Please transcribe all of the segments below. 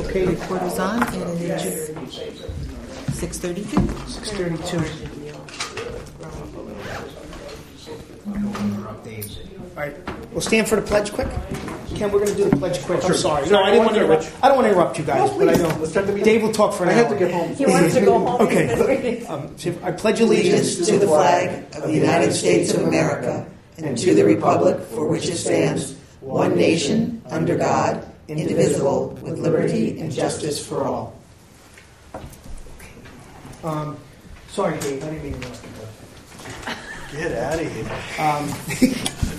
Okay, the recorder's on, and it is 6:32. 6:32. All right, we'll stand for the pledge quick. Ken, we're going to do the pledge quick. I'm sorry. No, I don't want to interrupt you guys, but I know. Dave will talk for an hour. I have to get home. He wants to go home. Okay. I pledge allegiance To the flag of the United States of America and to the republic for which it stands, one nation, under God, indivisible, with liberty and justice for all. Sorry, Dave, I didn't mean to interrupt you. Get out of here.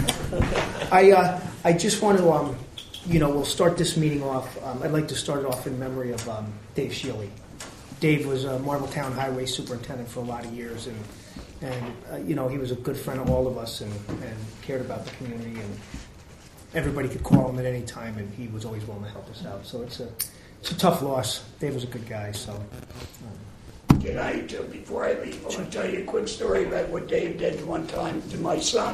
I just want to, we'll start this meeting off. I'd like to start it off in memory of Dave Shealy. Dave was a Marbletown Highway Superintendent for a lot of years, and he was a good friend of all of us and cared about the community, and everybody could call him at any time, and he was always willing to help us out. So it's a tough loss. Dave was a good guy, so... Can I, before I leave, I want to tell you a quick story about what Dave did one time to my son.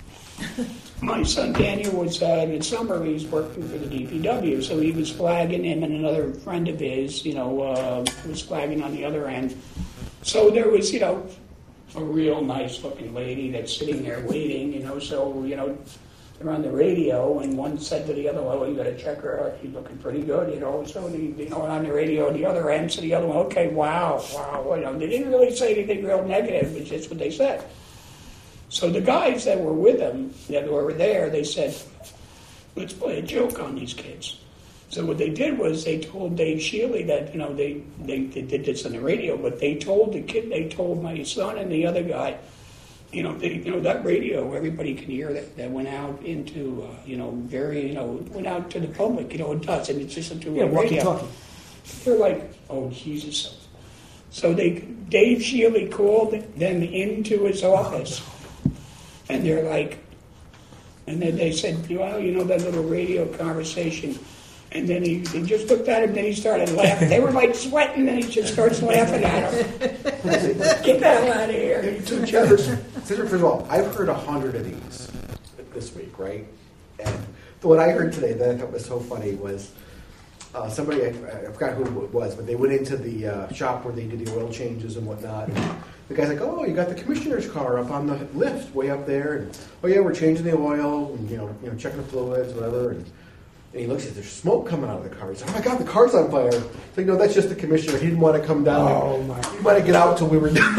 My son Daniel was, in summer, he was working for the DPW, so he was flagging him, and another friend of his, was flagging on the other end. So there was, a real nice-looking lady that's sitting there waiting, so, they're on the radio, and one said to the other, well, you got to check her out, she's looking pretty good, so, on the radio on the other end, so the other one, okay, wow, they didn't really say anything real negative, it's just what they said. So the guys that were with him, that were there, they said, let's play a joke on these kids. So what they did was they told Dave Shealy that, they did this on the radio, but they told my son and the other guy, that radio, everybody can hear that went out into, went out to the public, it does, and it's just a two-way radio. They're like, oh, Jesus. So Dave Shealy called them into his office, and they're like, and then they said, well, that little radio conversation. And then he just looked at him, and then he started laughing. They were like sweating, and he just starts laughing at him. Get the hell out of here. First of all, I've heard 100 of these this week, right? And what I heard today that I thought was so funny was somebody, I forgot who it was, but they went into the shop where they did the oil changes and whatnot. And the guy's like, oh, you got the commissioner's car up on the lift way up there. And, oh, yeah, we're changing the oil and, checking the fluids, whatever. And he looks at there's smoke coming out of the car. He's like, oh my God, the car's on fire. It's like, no, that's just the commissioner. He didn't want to come down. Oh my! He wanted to get out till we were done.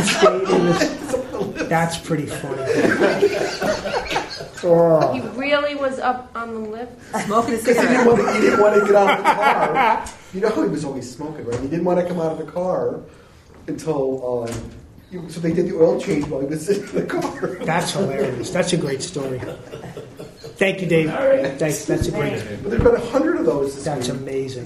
That's pretty funny. He really was up on the lift Smoking a Because he didn't want to get out of the car. He was always smoking, right? He didn't want to come out of the car until... so they did the oil change while he was sitting in the car. That's hilarious. That's a great story. Thank you, Dave. That's a great story. But there's been 100 of those. That's amazing.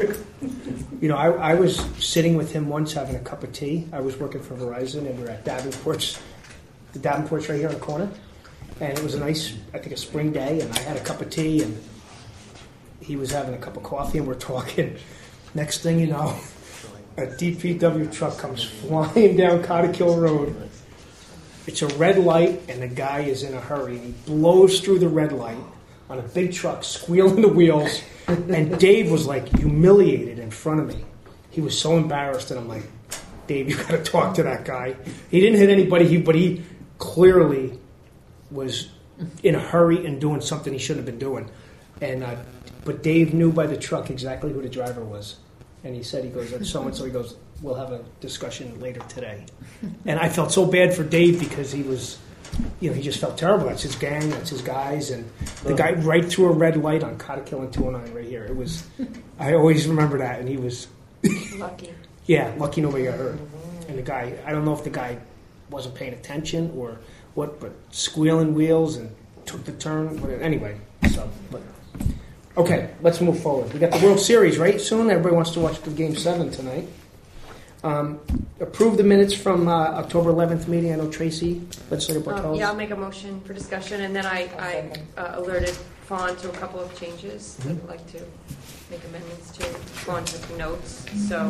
I was sitting with him once having a cup of tea. I was working for Verizon, and we were at Davenport's. The Davenport's right here on the corner. And it was a nice, I think, a spring day, and I had a cup of tea, and he was having a cup of coffee, and we're talking. Next thing you know, a DPW truck comes flying down Cottikill Road. It's a red light, and the guy is in a hurry. He blows through the red light on a big truck, squealing the wheels, and Dave was, humiliated in front of me. He was so embarrassed, and I'm like, Dave, you got to talk to that guy. He didn't hit anybody, but he clearly was in a hurry and doing something he shouldn't have been doing. But Dave knew by the truck exactly who the driver was. And he said, that's so-and-so. He goes, we'll have a discussion later today. And I felt so bad for Dave because he was, he just felt terrible. That's his gang, that's his guys. And the guy right through a red light on Cottikill and 209 right here. It was, I always remember that. And he was... lucky. Yeah, lucky nobody got hurt. And the guy, I don't know if the guy wasn't paying attention or what, but squealing wheels and took the turn. Anyway, okay, let's move forward. We got the World Series, right? Soon. Everybody wants to watch the Game 7 tonight. Approve the minutes from October 11th meeting. I know Tracy, legislator Bartels. Yeah, I'll make a motion for discussion, and then I alerted Fawn to a couple of changes. I'd like to make amendments to. Fawn took notes, so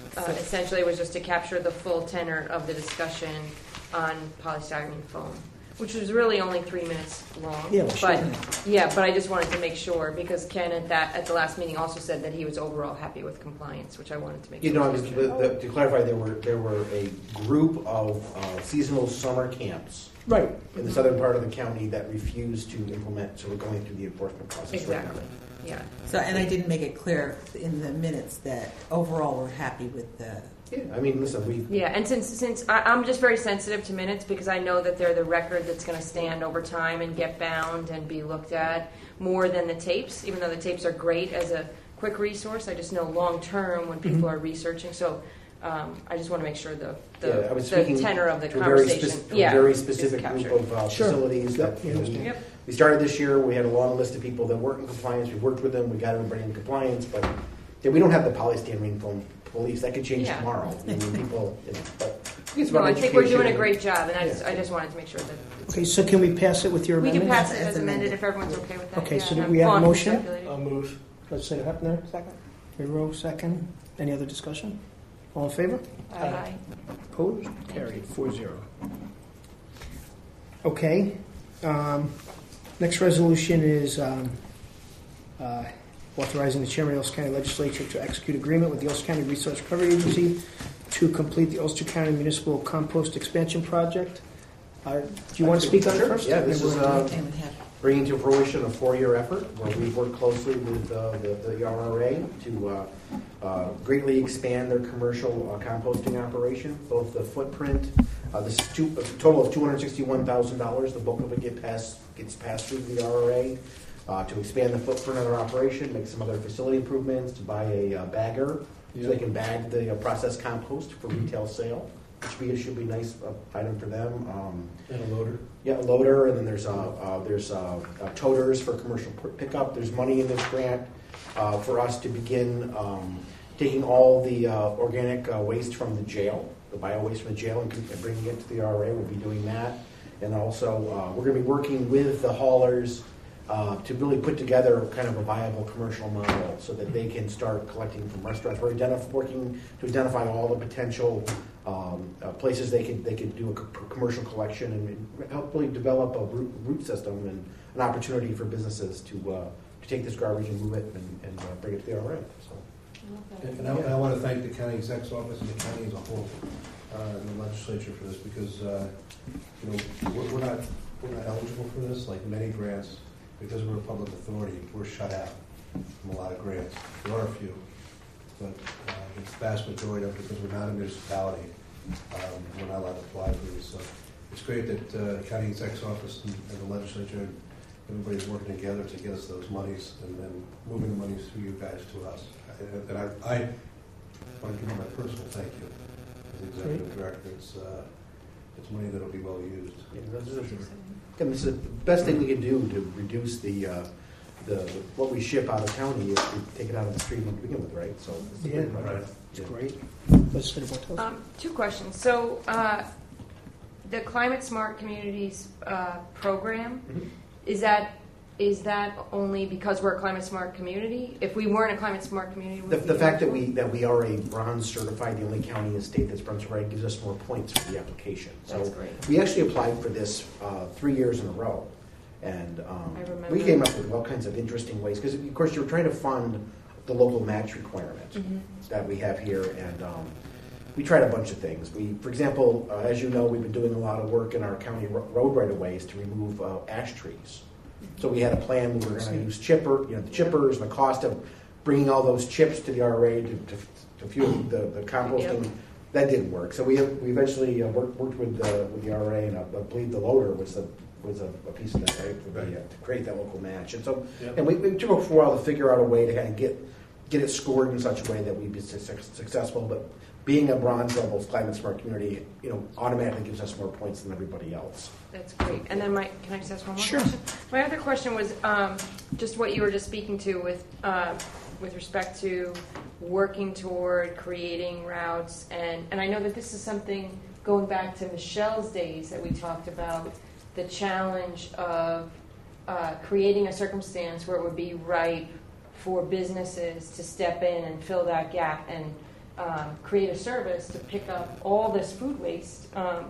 essentially it was just to capture the full tenor of the discussion on polystyrene foam. which was really only 3 minutes long. Yeah, well, sure. But I just wanted to make sure because Ken at the last meeting also said that he was overall happy with compliance, which I wanted to make sure. To clarify, there were a group of seasonal summer camps Right. in the southern part of the county that refused to implement, so we're going through the enforcement process. Exactly. Right now. Yeah. So, and I didn't make it clear in the minutes that overall we're happy with the. Yeah, I mean, listen, Yeah, and since I'm just very sensitive to minutes because I know that they're the record that's going to stand over time and get bound and be looked at more than the tapes, even though the tapes are great as a quick resource. I just know long term when people are researching. So I just want to make sure the tenor of the conversation. A very specific group of facilities that we started this year. We had a long list of people that weren't in compliance. We worked with them. We got everybody in compliance, but we don't have the polystyrene foam police. That could change tomorrow. I mean, people, but it's about I think we're doing a education. great job, and I just wanted to make sure that Okay, so can we pass it with your we amendment? can pass it as amended if everyone's okay with that. Okay, Yeah, so do and we have a Fawn motion? circulated. I'll move. Let's say Hepner. Second. Hero, second. Any other discussion? All in favor? Aye. Opposed? Carried 4-0. Okay. Next resolution is authorizing the chairman of the Ulster County Legislature to execute agreement with the Ulster County Resource Recovery Agency to complete the Ulster County Municipal Compost Expansion Project. Do you want to speak on it first? Yeah, this is And we have bringing to fruition a 4-year effort where we've worked closely with the RRA to greatly expand their commercial composting operation. Both the footprint, this is a total of $261,000. The bulk of it gets passed through the RRA to expand the footprint of their operation, make some other facility improvements, to buy a bagger so they can bag the processed compost for retail sale, which should be a nice item for them. And a loader. Yeah, a loader, and then there's toters for commercial pickup. There's money in this grant for us to begin taking all the organic waste from the jail, the bio waste from the jail, and bringing it to the RRA. We'll be doing that, and also we're going to be working with the haulers to really put together kind of a viable commercial model so that they can start collecting from restaurants. We're working to identify all the potential places they could do a commercial collection and help really develop a route system and an opportunity for businesses to take this garbage and move it and bring it to the RRA. So. And I want to thank the county exec's office and the county as a whole, and the legislature for this because we're not eligible for this like many grants. Because we're a public authority, we're shut out from a lot of grants. There are a few, but the vast majority of it, because we're not a municipality, we're not allowed to apply for these. So it's great that the county exec's office and the legislature and everybody's working together to get us those monies and then moving the monies through you guys to us. And I want to give you my personal thank you as the executive director. It's money that will be well used. This is the best thing we can do to reduce the what we ship out of county if we take it out of the street to begin with, right? So It's great. Legislative Bartels? 2 questions. So the Climate Smart Communities program, is that only because we're a climate smart community? If we weren't a climate smart community, would the fact that we are a bronze certified, the only county in the state that's bronze certified, gives us more points for the application. So that's great. we actually applied for this 3 years in a row, and I remember. we came up with all kinds of interesting ways because, of course, you're trying to fund the local match requirement that we have here, and we tried a bunch of things. For example, as you know, we've been doing a lot of work in our county road right-of-ways to remove ash trees. So we had a plan. We were going to use the chippers, and the cost of bringing all those chips to the RRA to fuel the composting. Yep. That didn't work. So we eventually worked with the RRA, and I believe the loader was a piece of that, right? To create that local match. And so, and we took a while to figure out a way to kind of get it scored in such a way that we'd be successful. But being a bronze level climate smart community, automatically gives us more points than everybody else. That's great. And then can I just ask one more Sure. question? My other question was just what you were just speaking to with respect to working toward creating routes. And I know that this is something going back to Michelle's days that we talked about, the challenge of creating a circumstance where it would be right for businesses to step in and fill that gap and create a service to pick up all this food waste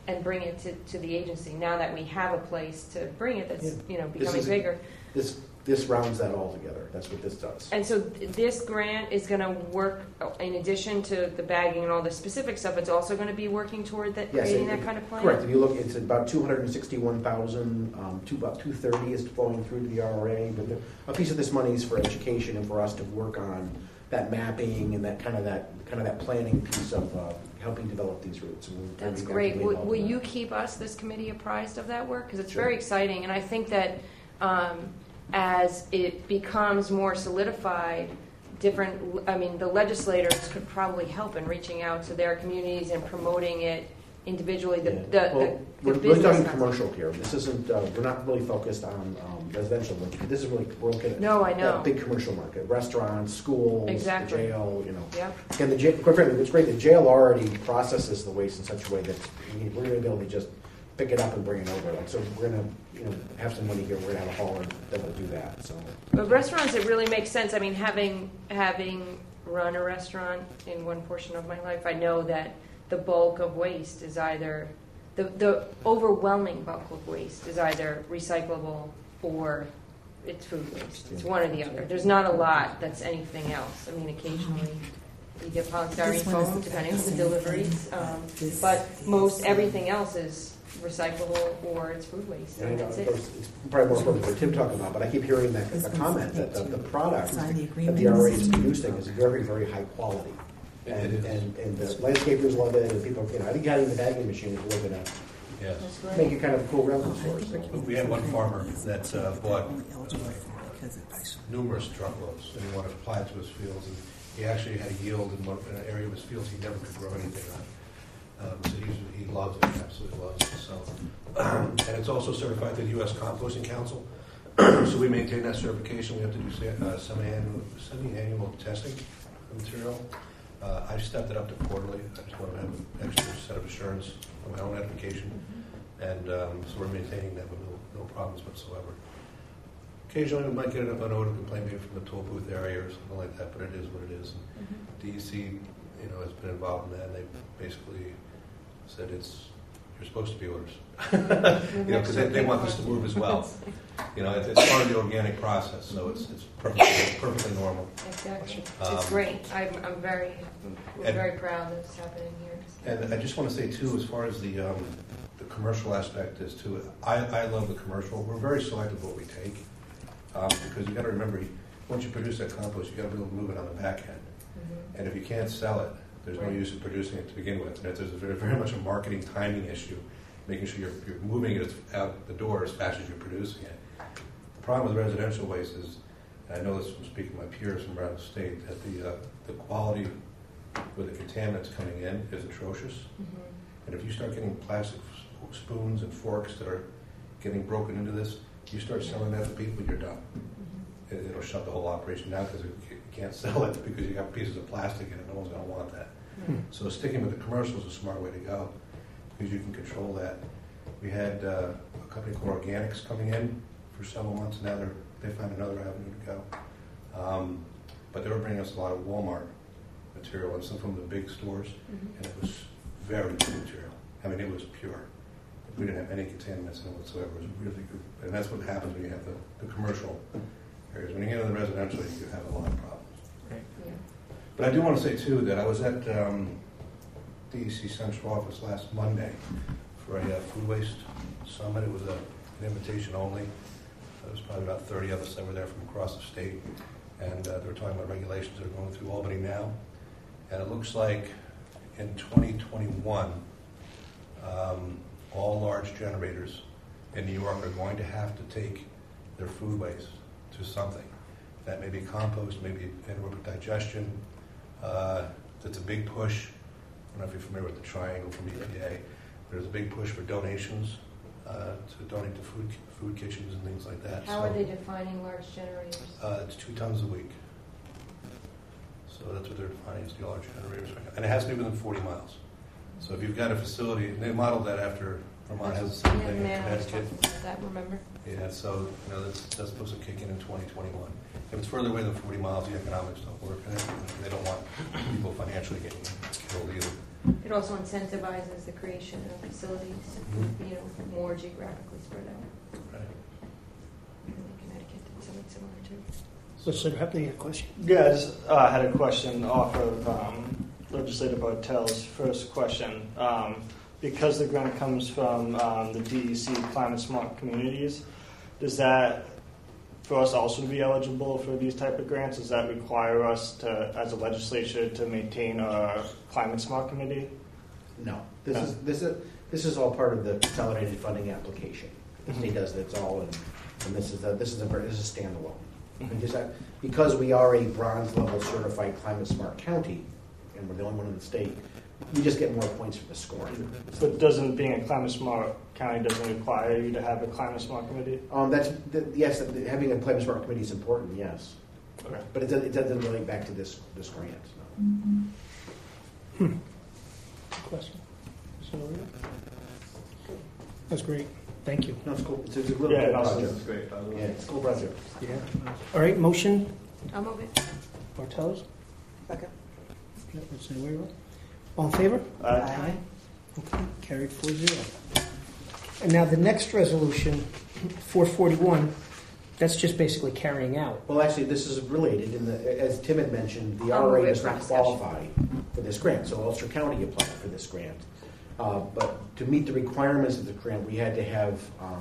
and bring it to the agency. Now that we have a place to bring it, that's becoming This bigger. This rounds that all together. That's what this does. And so this grant is going to work, in addition to the bagging and all the specific stuff, it's also going to be working toward that, Yes, creating that kind of plan? Correct. If you look, it's about 261,000, about 230 is flowing through to the RRA, but a piece of this money is for education and for us to work on that mapping and that kind of that planning piece of helping develop these routes. And That's great. Will you keep us, this committee, apprised of that work? Because it's very exciting, and I think that as it becomes more solidified, the legislators could probably help in reaching out to their communities and promoting it individually. We're really talking commercial here. This isn't. We're not really focused on residential. This is really we're looking at I know. that big commercial market: restaurants, schools, exactly. the jail. Yeah. And the jail. Quite frankly, it's great. The jail already processes the waste in such a way that we're going to be able to just pick it up and bring it over. Like, so we're going to have some money here. We're going to have a hauler that will do that. So. But restaurants, it really makes sense. I mean, having run a restaurant in one portion of my life, I know that the bulk of waste is either the overwhelming bulk of waste is either recyclable or it's food waste. It's one or the other. There's not a lot that's anything else. I mean, occasionally you get polystyrene foam, depending on the deliveries, but most everything else is recyclable or it's food waste. And that's it. It's probably more important for Tim talking about, but I keep hearing that the comment that the product that the RA is producing is very, very high quality. And the landscapers love it, and people, I think having the bagging machine is really going to make it kind of a cool revenue source. We had one farmer that bought numerous truckloads, and he wanted to apply it to his fields. And he actually had a yield in an area of his fields he never could grow anything on. So he loves it, absolutely loves it. So, and it's also certified to the U.S. Composting Council. So we maintain that certification. We have to do semi-annual testing of material. I stepped it up to quarterly. I just want to have an extra set of assurance for my own edification. And so we're maintaining that with no problems whatsoever. Occasionally we might get an odor complaint maybe from the toll booth area or something like that, but it is what it is. And DEC, has been involved in that, and they basically said you're supposed to be odors. Because they want this to move as well. It's part of the organic process, so it's perfectly normal. Exactly. It's great. We're very proud that it's happening here. And I just want to say too, as far as the commercial aspect is too, I love the commercial. We're very selective what we take because you got to remember, once you produce that compost, you got to be able to move it on the back end. And if you can't sell it, there's no use in producing it to begin with. And there's very much a marketing timing issue, making sure you're moving it out the door as fast as you're producing it. The problem with residential waste is, and I know this from speaking to my peers from around the state, that the quality with the contaminants coming in is atrocious. And if you start getting plastic spoons and forks that are getting broken into this, you start selling that to people, you're done. It'll shut the whole operation down because you can't sell it because you got pieces of plastic in it. No one's going to want that. So sticking with the commercial is a smart way to go because you can control that. We had a company called Organics coming in for several months. Now they found another avenue to go. But they were bringing us a lot of Walmart material and some from the big stores, and it was very good material. I mean, it was pure. We didn't have any contaminants in it whatsoever. It was really good. And that's what happens when you have the commercial areas. When you get into the residential, you have a lot of problems. Right. Yeah. But I do want to say, too, that I was at DEC Central Office last Monday for a food waste summit. It was an invitation only. There was probably about 30 of us that were there from across the state. And they were talking about regulations that are going through Albany now. And it looks like in 2021, all large generators in New York are going to have to take their food waste to something. That may be compost, maybe anaerobic digestion. That's a big push. I don't know if you're familiar with the triangle from EPA. There's a big push for donations to donate to food kitchens and things like that. How are they defining large generators? It's 2 tons a week. So that's what they're defining as the large generators right now. And it has to be within 40 miles. So if you've got a facility, and they modeled that after Vermont has the same thing in Connecticut. That, remember? Yeah, so that's supposed to kick in 2021. If it's further away than 40 miles, the economics don't work. And they don't want people financially getting killed either. It also incentivizes the creation of facilities, you know, more geographically spread out. Right. I think Connecticut did something similar too. Mr. Hepney, a question? Yeah, I just had a question off of Legislator Bartel's first question. Because the grant comes from the DEC Climate Smart Communities, does that, for us also to be eligible for these type of grants, does that require us to, as a legislature, to maintain our Climate Smart Committee? No, this is all part of the consolidated funding application. The state does it all, and this is a standalone. And just because we are a bronze level certified climate smart county, and we're the only one in the state, we just get more points for the scoring. So doesn't being a Climate Smart county doesn't require you to have a Climate Smart Committee? Yes, having a climate smart committee is important. Yes, Okay. but it doesn't relate back to this grant. No. Question? That's great. Thank you. No, it's cool. It's a little Yeah, cool no, project. it's great. Yeah, it's a cool project. Yeah. All right, motion, I'll move it. Bartels? Second. Yeah, let's say where. All in favor? Aye. Okay, carried 4-0. And now the next resolution, 441, that's just basically carrying out. Well, actually, this is related. As Tim had mentioned, the I'll move RA it does for not discussion. qualify for this grant, so Ulster County applied for this grant. But to meet the requirements of the grant, we had to have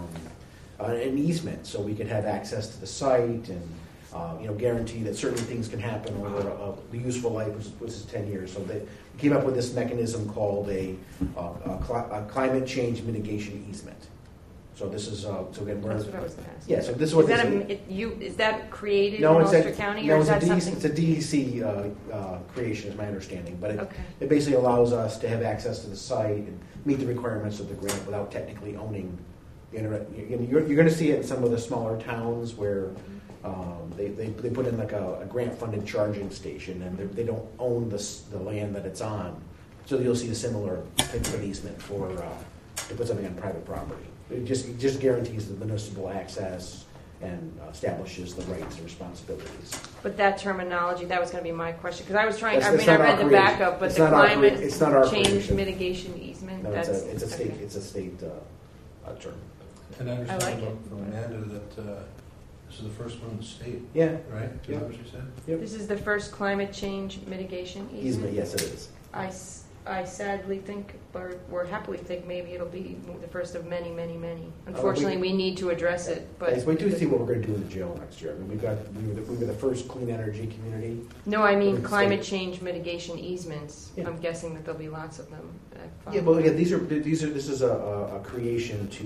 an easement so we could have access to the site and guarantee that certain things can happen over the useful life, which is 10 years. So they came up with this mechanism called a climate change mitigation easement. So this is so again, That's what I was going to ask. yeah. So this is what Is that created no, in it's Ulster County, or is that something? It's a DEC creation, is my understanding. But Okay. it basically allows us to have access to the site and meet the requirements of the grant without technically owning the internet. You're going to see it in some of the smaller towns where they put in like a grant-funded charging station, and they don't own the land that it's on. So you'll see a similar type of an easement to put something on private property. It just guarantees the municipal access and establishes the rights and responsibilities. But that terminology, that was going to be my question, because I was trying, It's I not read our the creation. backup, but It's the not our climate it's not our change creation. mitigation easement, No, that's... it's a state okay. it's a state term. And I I like understand it. from Amanda that this is the first one in the state, Yeah, right? Yeah. Is that what she said? This is the first climate change mitigation easement. easement? Yes, it is. I sadly think, or happily think, maybe it'll be the first of many, many, many. Unfortunately, we need to address it, but... Yes, we do see what we're going to do in the jail next year. I mean, we were the first clean energy community. No, I mean With the climate state. change mitigation easements. Yeah. I'm guessing that there'll be lots of them. Yeah, well, again, this is a creation to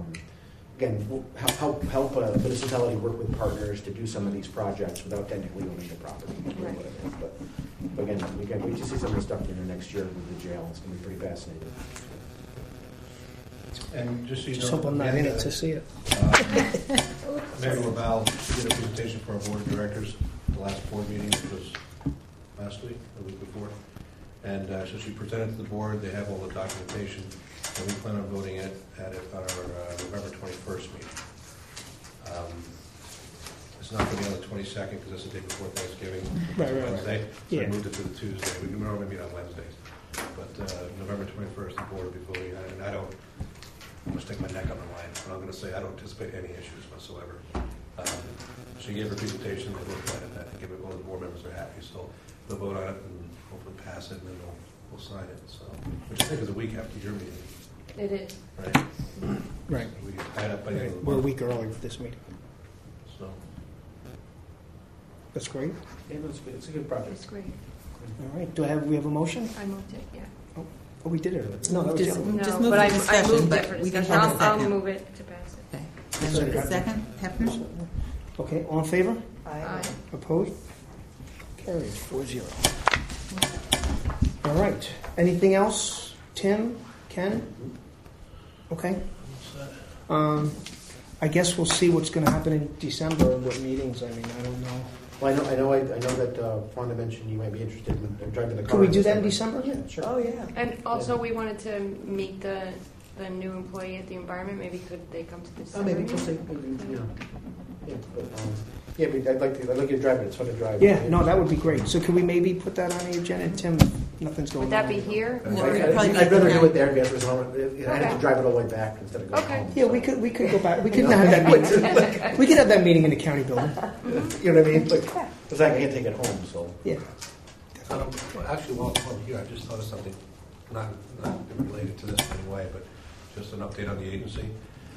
again help a municipality work with partners to do some of these projects without technically owning the property. Right. But again, we just see some of the stuff in there next year with the jail. It's going to be pretty fascinating. And just so you Just know, hope I'm not in it to see it. Amanda Laval did a presentation for our board of directors at the last board meeting, which was last week, the week before. And so she presented to the board. They have all the documentation, and we plan on voting at it on our November 21st meeting. It's not going to be on the 22nd because that's the day before Thanksgiving, Right. Wednesday. So Yeah. I moved it to the Tuesday. We normally meet on Wednesdays. But November 21st, the board will be voting on it. And I'm going to stick my neck on the line. But I'm going to say I don't anticipate any issues whatsoever. She gave her presentation. They looked at it. I think all the board members are happy. So they'll vote on it and hopefully pass it, and then we'll sign it. So, which I think is a week after your meeting, It is. right? Right. We get tied up by the end of the We're a month. week early for this meeting. So, That's great. Yeah, it's a good project. It's great. All right. We have a motion? I moved it, yeah. Oh, we did it. No, that was Just- the other one. Just No, move but for I discussion, moved but it for we didn't discussion. have a I'll second. move it to pass it. Okay. And the second, Hefner? Okay, all in favor? Aye. Opposed? Carries 4-0. All right. Anything else? Tim? Ken? Okay. I guess we'll see what's going to happen in December and what meetings. I mean, I don't know. Well, I know that Fonda mentioned you might be interested in driving the car. Can we do that in December? Yeah, sure. Oh, yeah. And also, we wanted to meet the new employee at the environment. Maybe could they come to this? Oh, maybe we'll see. Maybe, yeah. But, Yeah, but I'd like you to drive it. It's fun to drive. Yeah, no, that would be great. So could we maybe put that on the agenda, Tim? If nothing's going Would that on. be here? No, Or- we're probably I'd rather making do it that- there because I have to drive it all the way back instead of going Okay. home. Yeah, we could go back. We could have that meeting. We could have that meeting in the county building. You know what I mean? Because I can't take it home, so. Yeah. Well, actually, while I'm here, I just thought of something, not related to this in any way, but just an update on the agency.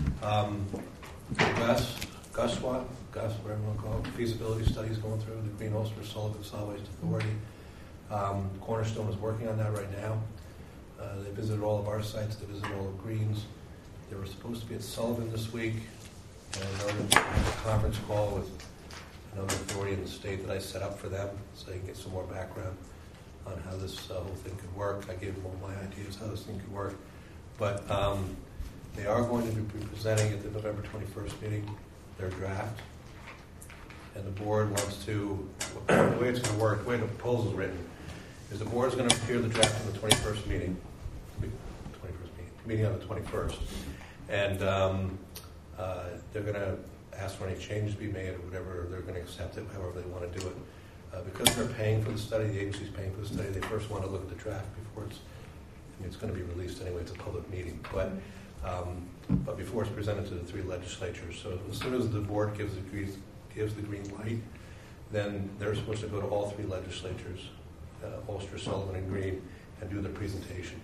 Gus, whatever you want to call it, feasibility studies going through the Green Ulster Sullivan Solid Waste Authority. Cornerstone is working on that right now. They visited all of our sites. They visited all of Green's. They were supposed to be at Sullivan this week, and I know there's a conference call with another authority in the state that I set up for them, so they can get some more background on how this whole thing could work. I gave them all my ideas how this thing could work. But they are going to be presenting at the November 21st meeting their draft. And the board wants to, the way it's going to work, the way the proposal is written, is the board is going to prepare the draft on the 21st meeting, meeting on the 21st. And they're going to ask for any changes to be made or whatever. They're going to accept it however they want to do it. Because they're paying for the study, the agency's paying for the study, they first want to look at the draft before it's going to be released anyway. It's a public meeting. But before it's presented to the three legislatures. So as soon as the board gives the green light, then they're supposed to go to all three legislatures, Ulster, Sullivan, and Green, and do the presentation.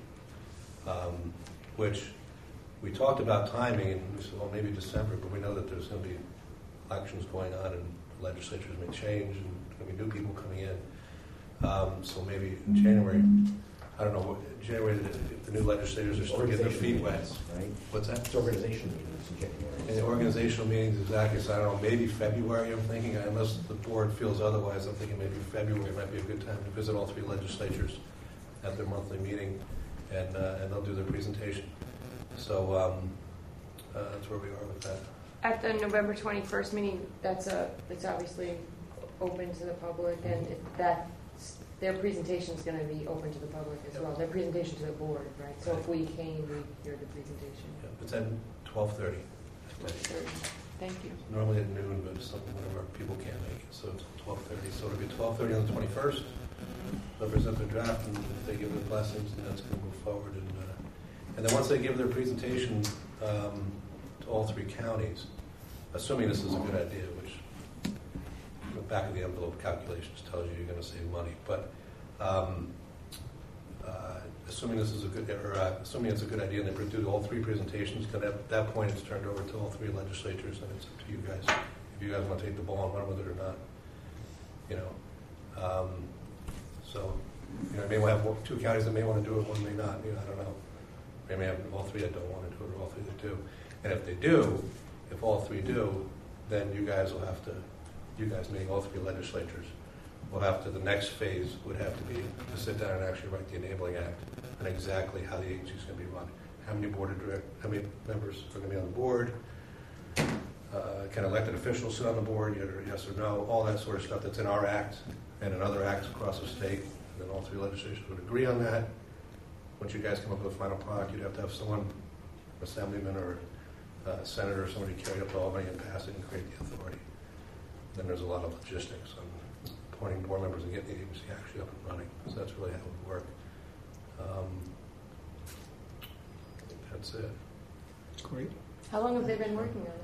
Which we talked about timing, and we said, well, maybe December, but we know that there's going to be elections going on, and legislatures may change, and there's going to be new people coming in. So maybe in January, I don't know, January, the new legislators are still getting their feet wet. Right? What's that? It's organizational meetings in January. And the organizational meetings, exactly, so I don't know, maybe February, I'm thinking, unless the board feels otherwise, I'm thinking maybe February might be a good time to visit all three legislatures at their monthly meeting, and they'll do their presentation. So that's where we are with that. At the November 21st meeting, it's obviously open to the public, and their presentation is going to be open to the public as well. Their presentation to the board, right? So if we came, we'd hear the presentation. Yeah, it's at 12:30. 12:30. Thank you. Normally at noon, but something whenever people can't make it, so it's 12:30. So it'll be 12:30 on the 21st. They'll present their draft, and if they give their blessings, and that's going to move forward. And then once they give their presentation to all three counties, assuming this is a good idea, which the back of the envelope calculations tells you you're going to save money, but assuming this is assuming it's a good idea, and they do all three presentations, because at that point it's turned over to all three legislatures, and it's up to you guys if you guys want to take the ball and run with it or not. So you may have two counties that may want to do it, one may not. I don't know. They may have all three that don't want to do it, or all three that do. And if they do, if all three do, then you guys meaning all three legislatures, the next phase would have to be to sit down and actually write the Enabling Act and exactly how the agency is going to be run. How many members are going to be on the board? Can elected officials sit on the board, yes or no? All that sort of stuff that's in our act and in other acts across the state. And then all three legislatures would agree on that. Once you guys come up with a final product, you'd have to have someone, an assemblyman or a senator or somebody carry it up to Albany and pass it and create the authority. Then there's a lot of logistics on appointing board members and getting the agency actually up and running. So that's really how it would work. I think that's it. Great. How long have they been working on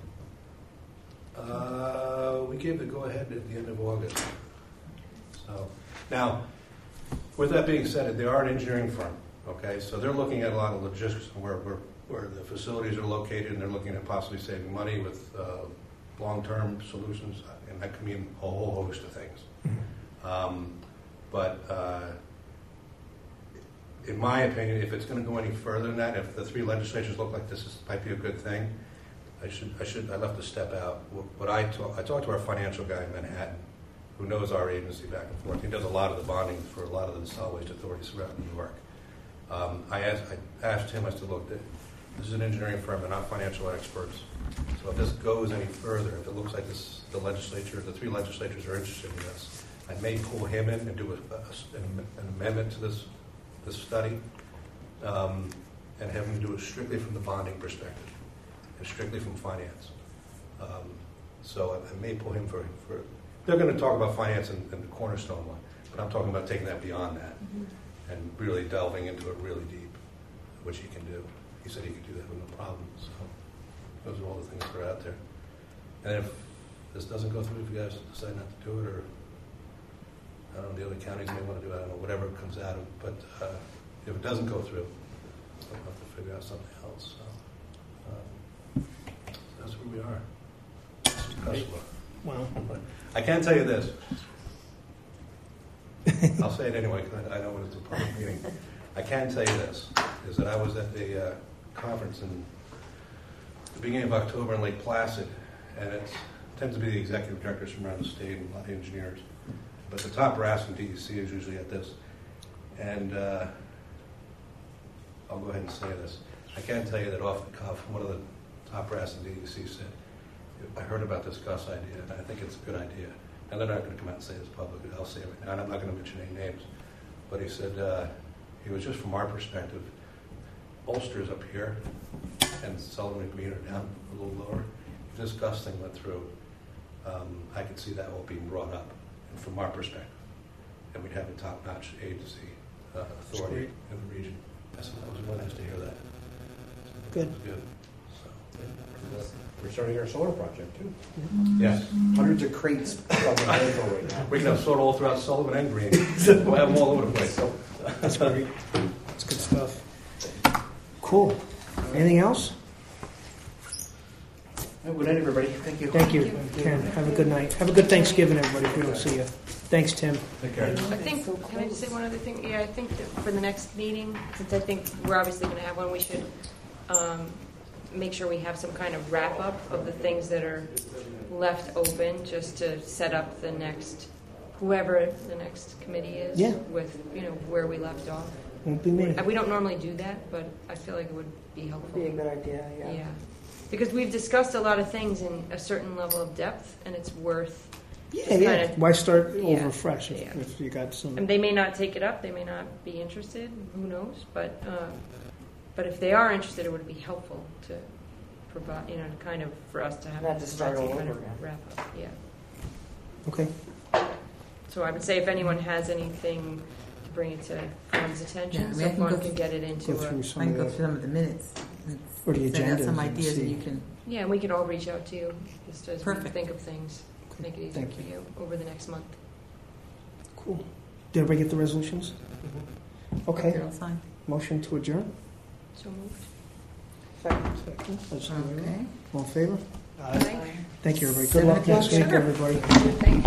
it? We gave the go-ahead at the end of August. So now, with that being said, they are an engineering firm. Okay, so they're looking at a lot of logistics where the facilities are located, and they're looking at possibly saving money with long-term solutions, and that could mean a whole host of things. But in my opinion, if it's going to go any further than that, if the three legislatures look like this might be a good thing, I'd love to step out. I talked to our financial guy in Manhattan, who knows our agency back and forth. He does a lot of the bonding for a lot of the solid waste authorities throughout New York. I asked him, I said, look, this is an engineering firm, they're not financial experts. So if this goes any further, if it looks like the three legislatures are interested in this, I may pull him in and do an amendment to this study, and have him do it strictly from the bonding perspective and strictly from finance. So I may pull him for they're going to talk about finance and the Cornerstone one, but I'm talking about taking that beyond that and really delving into it really deep, which he can do. He said he could do that with no problem. So those are all the things that are out there. And if this doesn't go through, if you guys decide not to do it, or I don't know, the other counties may want to do it, I don't know, whatever comes out of it. But if it doesn't go through, we'll have to figure out something else. So that's where we are. Well, I can tell you this. I'll say it anyway because I know it's a public meeting. I can tell you this, is that I was at the conference in the beginning of October in Lake Placid, and it tends to be the executive directors from around the state and a lot of engineers. But the top brass in DEC is usually at this. And I'll go ahead and say this. I can tell you that off the cuff, one of the top brass in DEC said, I heard about this Gus idea, and I think it's a good idea. And they're not going to come out and say this publicly. I'll say it right now, and I'm not going to mention any names. But he said, he was just from our perspective, Ulster's up here, and Sullivan and Green are down a little lower. If this Gus thing went through, I could see that all being brought up, and from our perspective. And we'd have a top-notch agency authority in the region. I said, that was really nice to hear that. Good. It was good. So, We're starting our solar project too. yes. Hundreds of crates on the landfill right now. We can have soda all throughout Sullivan and Green. We'll have them all over the place. that's great. That's good stuff. Cool. Anything else? Good night, everybody. Thank you. Thank you, Ken. Have a good night. Have a good Thanksgiving, everybody, if we don't see you. Thanks, Tim. Take care. I think, can I just say one other thing? Yeah, I think that for the next meeting, since I think we're obviously going to have one, we should make sure we have some kind of wrap-up of the things that are left open, just to set up the next, whoever the next committee is, Yeah. with, where we left off. Won't be me. We don't normally do that, but I feel like it would be helpful. Be a good idea, yeah. Yeah. Because we've discussed a lot of things in a certain level of depth, and it's worth Yeah, just yeah. kinda- Why start Yeah. over fresh if, Yeah. if you got some... And they may not take it up, they may not be interested, who knows? But if they are interested, it would be helpful to provide, kind of for us to have Not to start all kind over of again. wrap up. Yeah. Okay. So I would say if anyone has anything to bring it to Fawn's attention, Yeah, I mean, so I can Fawn go can get it into Go through a. I some can of go the... through some of the minutes. Or the Send out agendas some and ideas see. and you can, Yeah, and we could all reach out to you just as we Perfect. think of things, make it easier Thank for you over the next month. Cool. Did everybody get the resolutions? Okay. Carol sign. Motion to adjourn? So moved. Second. Second. Let's do it. Okay. All in favor? Aye. Thank you, everybody. Good 7 luck next o'clock. week, everybody. Thank you.